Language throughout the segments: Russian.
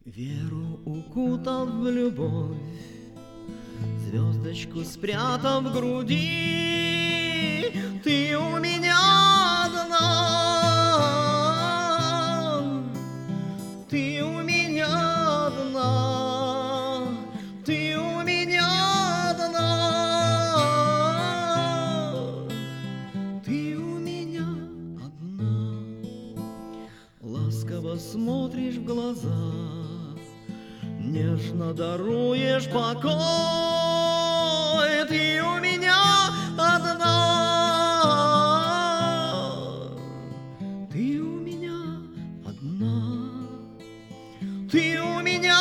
Веру укутав в любовь, звездочку спрятав в груди, ты у меня одна, ты у меня одна, ты у меня одна, ты у меня одна. Ласково смотришь в глаза, нежно даруешь покой, ты у меня одна, ты у меня одна, ты у меня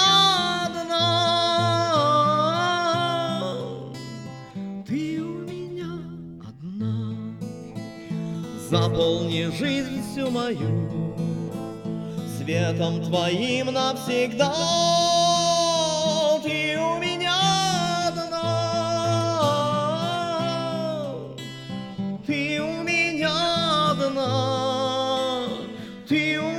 одна, ты у меня одна. Заполни жизнь всю мою светом твоим навсегда. Ты у меня одна, ты у меня одна, ты у